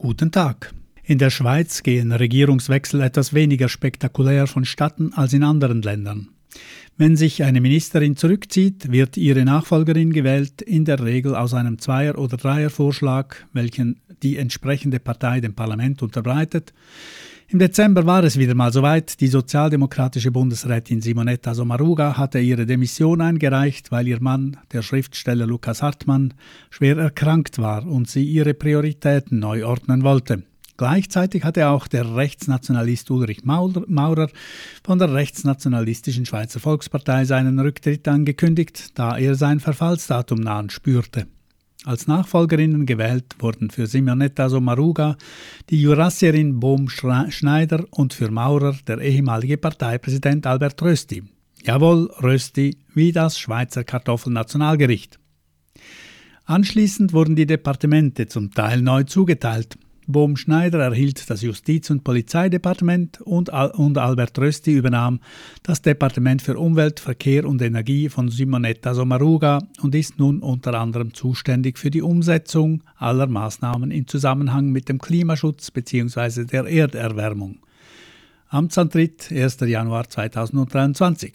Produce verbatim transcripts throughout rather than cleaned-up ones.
Guten Tag. In der Schweiz gehen Regierungswechsel etwas weniger spektakulär vonstatten als in anderen Ländern. Wenn sich eine Ministerin zurückzieht, wird ihre Nachfolgerin gewählt, in der Regel aus einem Zweier- oder Dreiervorschlag, welchen die entsprechende Partei dem Parlament unterbreitet. Im Dezember war es wieder mal soweit. Die sozialdemokratische Bundesrätin Simonetta Sommaruga hatte ihre Demission eingereicht, weil ihr Mann, der Schriftsteller Lukas Hartmann, schwer erkrankt war und sie ihre Prioritäten neu ordnen wollte. Gleichzeitig hatte auch der Rechtsnationalist Ulrich Maurer von der rechtsnationalistischen Schweizer Volkspartei seinen Rücktritt angekündigt, da er sein Verfallsdatum nahen spürte. Als Nachfolgerinnen gewählt wurden für Simonetta Sommaruga die Jurassierin Bohm-Schneider und für Maurer der ehemalige Parteipräsident Albert Rösti. Jawohl, Rösti, wie das Schweizer Kartoffelnationalgericht. Anschließend wurden die Departemente zum Teil neu zugeteilt. Bohm-Schneider erhielt das Justiz- und Polizeidepartement und, Al- und Albert Rösti übernahm das Departement für Umwelt, Verkehr und Energie von Simonetta Sommaruga und ist nun unter anderem zuständig für die Umsetzung aller Maßnahmen im Zusammenhang mit dem Klimaschutz bzw. der Erderwärmung. Amtsantritt erster Januar zweitausenddreiundzwanzig.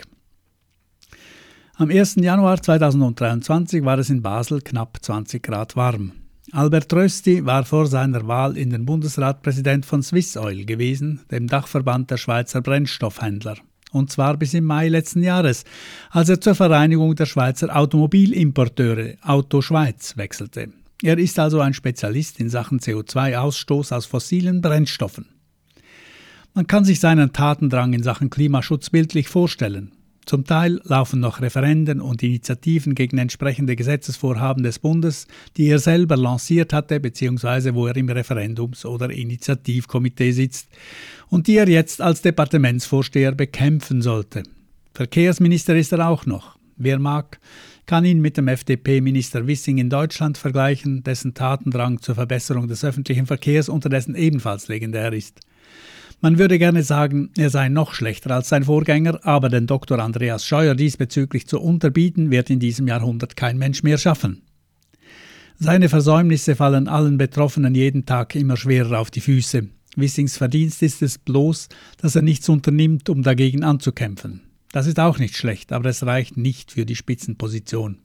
Am ersten Januar zweitausenddreiundzwanzig war es in Basel knapp zwanzig Grad warm. Albert Rösti war vor seiner Wahl in den Bundesrat Präsident von Swissoil gewesen, dem Dachverband der Schweizer Brennstoffhändler. Und zwar bis im Mai letzten Jahres, als er zur Vereinigung der Schweizer Automobilimporteure Auto Schweiz wechselte. Er ist also ein Spezialist in Sachen C O zwei Ausstoß aus fossilen Brennstoffen. Man kann sich seinen Tatendrang in Sachen Klimaschutz bildlich vorstellen. Zum Teil laufen noch Referenden und Initiativen gegen entsprechende Gesetzesvorhaben des Bundes, die er selber lanciert hatte bzw. wo er im Referendums- oder Initiativkomitee sitzt und die er jetzt als Departementsvorsteher bekämpfen sollte. Verkehrsminister ist er auch noch. Wer mag, kann ihn mit dem F D P-Minister Wissing in Deutschland vergleichen, dessen Tatendrang zur Verbesserung des öffentlichen Verkehrs unterdessen ebenfalls legendär ist. Man würde gerne sagen, er sei noch schlechter als sein Vorgänger, aber den Doktor Andreas Scheuer diesbezüglich zu unterbieten, wird in diesem Jahrhundert kein Mensch mehr schaffen. Seine Versäumnisse fallen allen Betroffenen jeden Tag immer schwerer auf die Füße. Wissings Verdienst ist es bloß, dass er nichts unternimmt, um dagegen anzukämpfen. Das ist auch nicht schlecht, aber es reicht nicht für die Spitzenposition.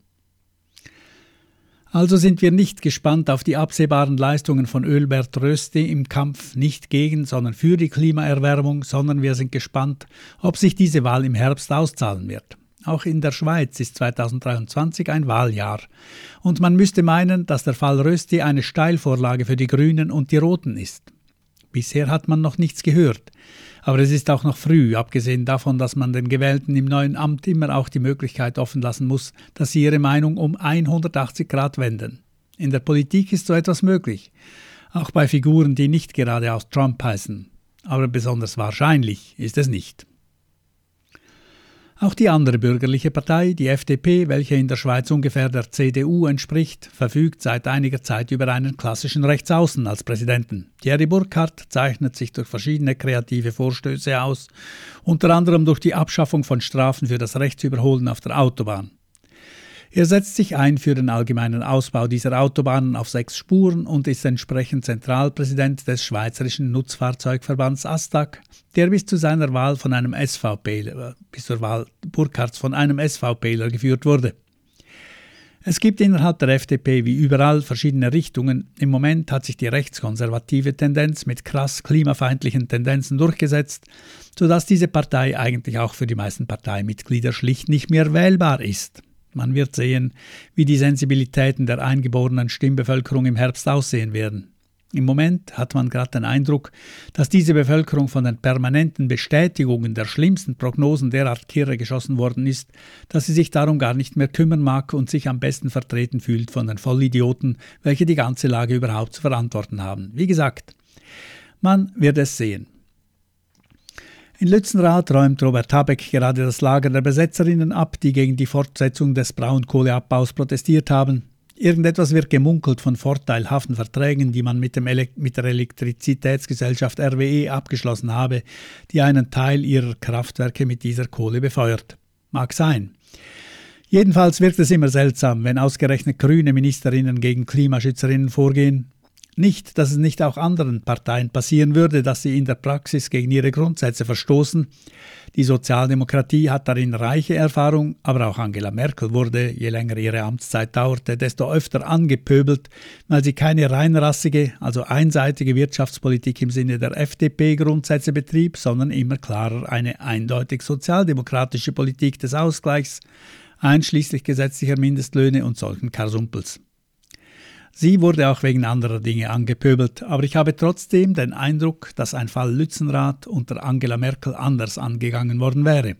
Also sind wir nicht gespannt auf die absehbaren Leistungen von Albert Rösti im Kampf nicht gegen, sondern für die Klimaerwärmung, sondern wir sind gespannt, ob sich diese Wahl im Herbst auszahlen wird. Auch in der Schweiz ist zweitausenddreiundzwanzig ein Wahljahr. Und man müsste meinen, dass der Fall Rösti eine Steilvorlage für die Grünen und die Roten ist. Bisher hat man noch nichts gehört. Aber es ist auch noch früh, abgesehen davon, dass man den Gewählten im neuen Amt immer auch die Möglichkeit offen lassen muss, dass sie ihre Meinung um hundertachtzig Grad wenden. In der Politik ist so etwas möglich, auch bei Figuren, die nicht geradeaus Trump heißen. Aber besonders wahrscheinlich ist es nicht. Auch die andere bürgerliche Partei, die F D P, welche in der Schweiz ungefähr der C D U entspricht, verfügt seit einiger Zeit über einen klassischen Rechtsaußen als Präsidenten. Thierry Burkhardt zeichnet sich durch verschiedene kreative Vorstöße aus, unter anderem durch die Abschaffung von Strafen für das Rechtsüberholen auf der Autobahn. Er setzt sich ein für den allgemeinen Ausbau dieser Autobahnen auf sechs Spuren und ist entsprechend Zentralpräsident des Schweizerischen Nutzfahrzeugverbands ASTAG, der bis zu seiner Wahl von einem SVPler, bis zur Wahl Burkhardts von einem SVPler geführt wurde. Es gibt innerhalb der F D P wie überall verschiedene Richtungen. Im Moment hat sich die rechtskonservative Tendenz mit krass klimafeindlichen Tendenzen durchgesetzt, sodass diese Partei eigentlich auch für die meisten Parteimitglieder schlicht nicht mehr wählbar ist. Man wird sehen, wie die Sensibilitäten der eingeborenen Stimmbevölkerung im Herbst aussehen werden. Im Moment hat man gerade den Eindruck, dass diese Bevölkerung von den permanenten Bestätigungen der schlimmsten Prognosen derart kirre geschossen worden ist, dass sie sich darum gar nicht mehr kümmern mag und sich am besten vertreten fühlt von den Vollidioten, welche die ganze Lage überhaupt zu verantworten haben. Wie gesagt, man wird es sehen. In Lützenrath räumt Robert Habeck gerade das Lager der Besetzerinnen ab, die gegen die Fortsetzung des Braunkohleabbaus protestiert haben. Irgendetwas wird gemunkelt von vorteilhaften Verträgen, die man mit, dem Ele- mit der Elektrizitätsgesellschaft R W E abgeschlossen habe, die einen Teil ihrer Kraftwerke mit dieser Kohle befeuert. Mag sein. Jedenfalls wirkt es immer seltsam, wenn ausgerechnet grüne Ministerinnen gegen Klimaschützerinnen vorgehen. Nicht, dass es nicht auch anderen Parteien passieren würde, dass sie in der Praxis gegen ihre Grundsätze verstoßen. Die Sozialdemokratie hat darin reiche Erfahrung, aber auch Angela Merkel wurde, je länger ihre Amtszeit dauerte, desto öfter angepöbelt, weil sie keine reinrassige, also einseitige Wirtschaftspolitik im Sinne der F D P-Grundsätze betrieb, sondern immer klarer eine eindeutig sozialdemokratische Politik des Ausgleichs, einschließlich gesetzlicher Mindestlöhne und solchen Karsumpels. Sie wurde auch wegen anderer Dinge angepöbelt, aber ich habe trotzdem den Eindruck, dass ein Fall Lützenrath unter Angela Merkel anders angegangen worden wäre.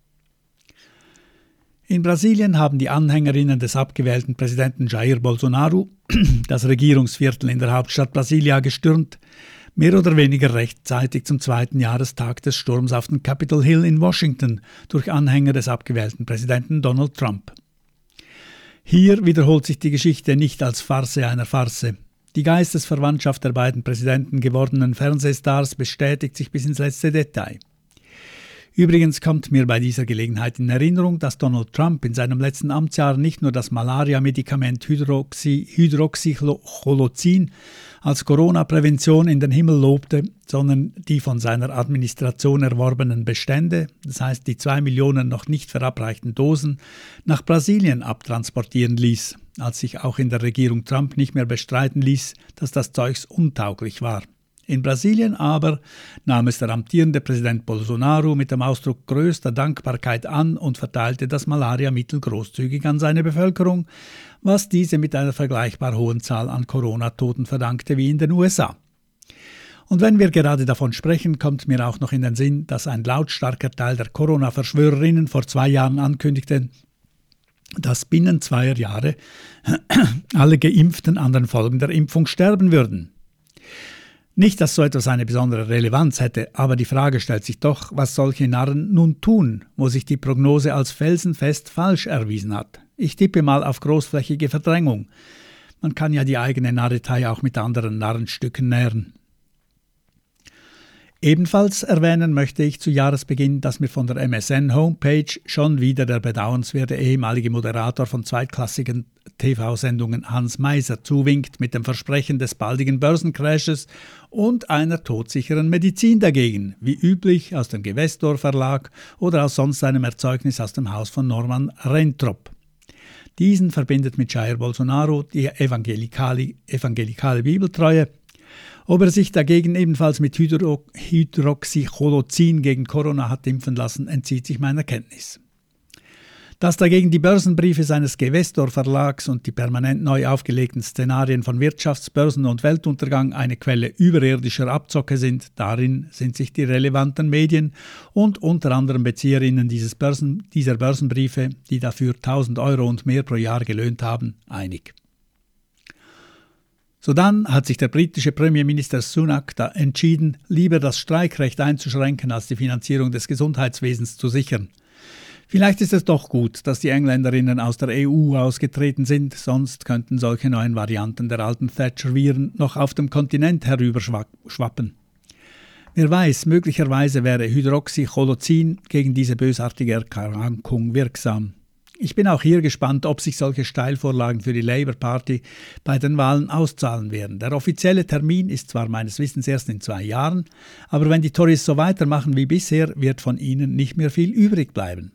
In Brasilien haben die Anhängerinnen des abgewählten Präsidenten Jair Bolsonaro das Regierungsviertel in der Hauptstadt Brasilia gestürmt, mehr oder weniger rechtzeitig zum zweiten Jahrestag des Sturms auf den Capitol Hill in Washington durch Anhänger des abgewählten Präsidenten Donald Trump. Hier wiederholt sich die Geschichte nicht als Farce einer Farce. Die Geistesverwandtschaft der beiden Präsidenten gewordenen Fernsehstars bestätigt sich bis ins letzte Detail. Übrigens kommt mir bei dieser Gelegenheit in Erinnerung, dass Donald Trump in seinem letzten Amtsjahr nicht nur das Malaria-Medikament Hydroxy, Hydroxychloroquin als Corona-Prävention in den Himmel lobte, sondern die von seiner Administration erworbenen Bestände, das heißt die zwei Millionen noch nicht verabreichten Dosen, nach Brasilien abtransportieren ließ, als sich auch in der Regierung Trump nicht mehr bestreiten ließ, dass das Zeugs untauglich war. In Brasilien aber nahm es der amtierende Präsident Bolsonaro mit dem Ausdruck größter Dankbarkeit an und verteilte das Malariamittel großzügig an seine Bevölkerung, was diese mit einer vergleichbar hohen Zahl an Corona-Toten verdankte wie in den U S A. Und wenn wir gerade davon sprechen, kommt mir auch noch in den Sinn, dass ein lautstarker Teil der Corona-Verschwörerinnen vor zwei Jahren ankündigte, dass binnen zweier Jahre alle Geimpften an den Folgen der Impfung sterben würden. Nicht, dass so etwas eine besondere Relevanz hätte, aber die Frage stellt sich doch, was solche Narren nun tun, wo sich die Prognose als felsenfest falsch erwiesen hat. Ich tippe mal auf großflächige Verdrängung. Man kann ja die eigene Narretei auch mit anderen Narrenstücken nähren. Ebenfalls erwähnen möchte ich zu Jahresbeginn, dass mir von der M S N-Homepage schon wieder der bedauernswerte ehemalige Moderator von zweitklassigen T V-Sendungen Hans Meiser zuwinkt mit dem Versprechen des baldigen Börsencrashes und einer todsicheren Medizin dagegen, wie üblich aus dem Gewestor Verlag oder aus sonst einem Erzeugnis aus dem Haus von Norman Rentrop. Diesen verbindet mit Jair Bolsonaro die evangelikale, evangelikale Bibeltreue. Ob er sich dagegen ebenfalls mit Hydro- Hydroxychloroquin gegen Corona hat impfen lassen, entzieht sich meiner Kenntnis. Dass dagegen die Börsenbriefe seines Gewestor Verlags und die permanent neu aufgelegten Szenarien von Wirtschafts-, Börsen- und Weltuntergang eine Quelle überirdischer Abzocke sind, darin sind sich die relevanten Medien und unter anderem Bezieherinnen dieses Börsen, dieser Börsenbriefe, die dafür tausend Euro und mehr pro Jahr gelöhnt haben, einig. Sodann hat sich der britische Premierminister Sunak da entschieden, lieber das Streikrecht einzuschränken, als die Finanzierung des Gesundheitswesens zu sichern. Vielleicht ist es doch gut, dass die Engländerinnen aus der E U ausgetreten sind, sonst könnten solche neuen Varianten der alten Thatcher-Viren noch auf dem Kontinent herüberschwappen. Wer weiß, möglicherweise wäre Hydroxychloroquin gegen diese bösartige Erkrankung wirksam. Ich bin auch hier gespannt, ob sich solche Steilvorlagen für die Labour Party bei den Wahlen auszahlen werden. Der offizielle Termin ist zwar meines Wissens erst in zwei Jahren, aber wenn die Tories so weitermachen wie bisher, wird von ihnen nicht mehr viel übrig bleiben.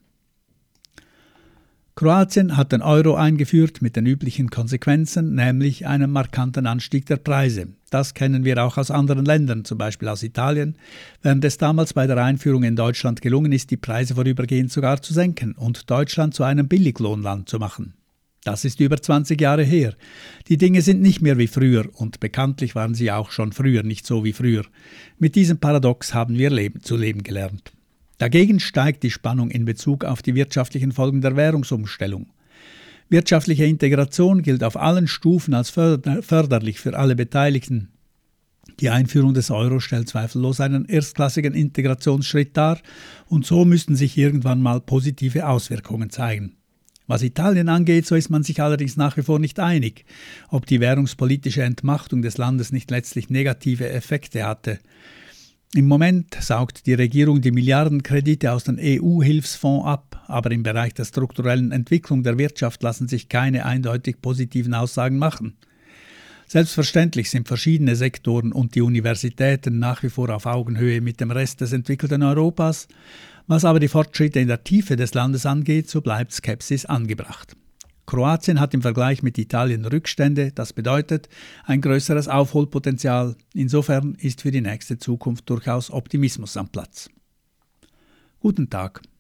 Kroatien hat den Euro eingeführt mit den üblichen Konsequenzen, nämlich einem markanten Anstieg der Preise. Das kennen wir auch aus anderen Ländern, zum Beispiel aus Italien, während es damals bei der Einführung in Deutschland gelungen ist, die Preise vorübergehend sogar zu senken und Deutschland zu einem Billiglohnland zu machen. Das ist über zwanzig Jahre her. Die Dinge sind nicht mehr wie früher und bekanntlich waren sie auch schon früher nicht so wie früher. Mit diesem Paradox haben wir leben, zu leben gelernt. Dagegen steigt die Spannung in Bezug auf die wirtschaftlichen Folgen der Währungsumstellung. Wirtschaftliche Integration gilt auf allen Stufen als förderlich für alle Beteiligten. Die Einführung des Euro stellt zweifellos einen erstklassigen Integrationsschritt dar und so müssten sich irgendwann mal positive Auswirkungen zeigen. Was Italien angeht, so ist man sich allerdings nach wie vor nicht einig, ob die währungspolitische Entmachtung des Landes nicht letztlich negative Effekte hatte. Im Moment saugt die Regierung die Milliardenkredite aus den E U-Hilfsfonds ab, aber im Bereich der strukturellen Entwicklung der Wirtschaft lassen sich keine eindeutig positiven Aussagen machen. Selbstverständlich sind verschiedene Sektoren und die Universitäten nach wie vor auf Augenhöhe mit dem Rest des entwickelten Europas. Was aber die Fortschritte in der Tiefe des Landes angeht, so bleibt Skepsis angebracht. Kroatien hat im Vergleich mit Italien Rückstände, das bedeutet ein größeres Aufholpotenzial. Insofern ist für die nächste Zukunft durchaus Optimismus am Platz. Guten Tag.